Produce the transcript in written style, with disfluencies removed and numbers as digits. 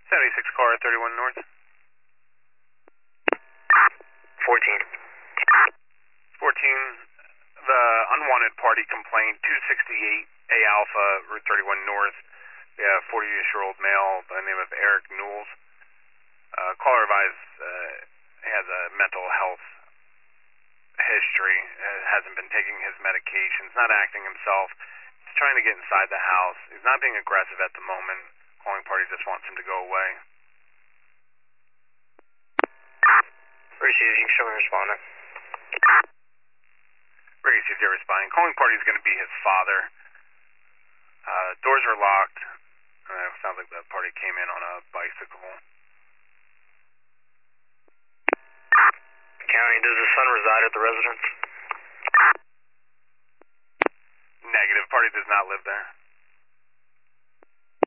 76 car, 31 north. 14. 14, the unwanted party complaint, 268 A Alpha, Route 31 north. Yeah, 40-year-old male by the name of Eric Newells. Caller advised has a mental health history, hasn't been taking his medications, not acting himself. He's trying to get inside the house. He's not being aggressive at the moment. Calling party just wants him to go away. Received, you can show me responding. Received, you're responding. Calling party is going to be his father. Doors are locked. Sounds like the party came in on a bicycle. County, does the son reside at the residence? Negative. Party does not live there.